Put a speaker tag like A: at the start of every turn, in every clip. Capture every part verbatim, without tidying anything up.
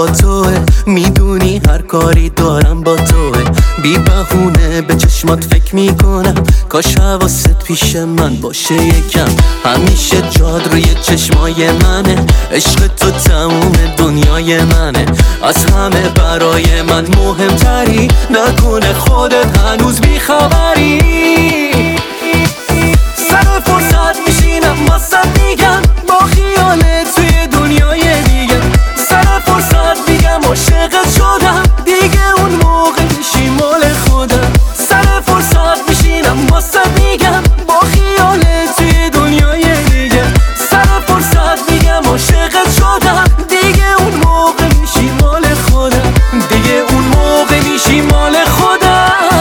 A: با توه، میدونی هر کاری دارم با توه. بی بهونه به چشمات فکر میکنم، کاش حواست پیش من باشه یکم. همیشه جاد روی چشمای منه، عشق تو تموم دنیای منه. از همه برای من مهمتری، نکنه خودت هنوز بیخبری. سر فرصت میشینم واسه میگم، با خیالت توی دنیای دیگه. سر فرصت میگم عاشقت شدم، دیگه اون موقع میشی مال خودم. سر فرصت میشینم واسه میگم، با خیالت توی دنیای دیگه. سر فرصت میگم عاشقت شدم، دیگه اون موقع میشی مال خودم. دیگه اون موقع میشی مال خودم.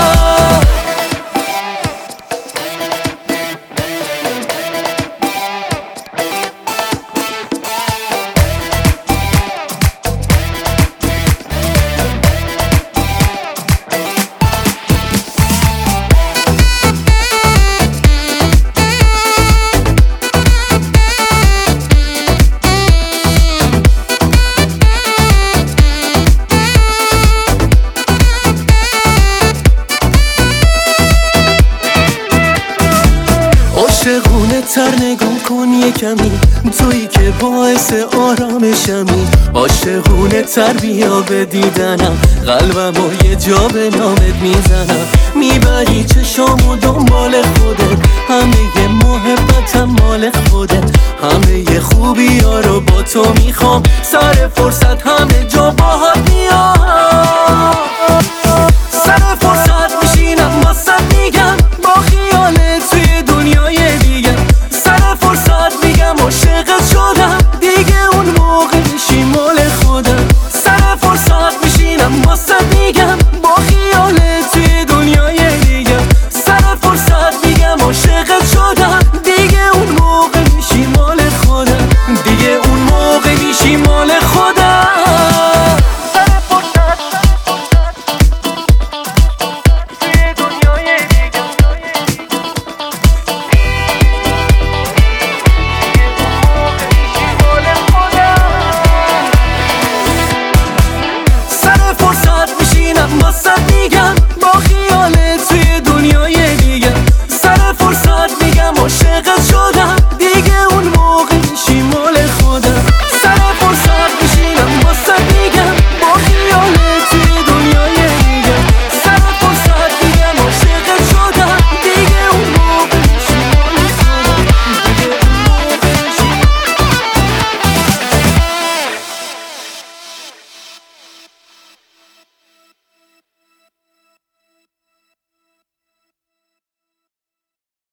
A: عاشقونه تر نگاه کن یه کمی، تویی که باعث آرامشمی. عاشقونه تر بیا به دیدنم، قلبم و یه جا به نامت میزنم. میبری چشامو دنبال خودت، همه محبتم مال خودت. همه خوبی ها رو با تو میخوام، سر فرصت همه جا باهات میام.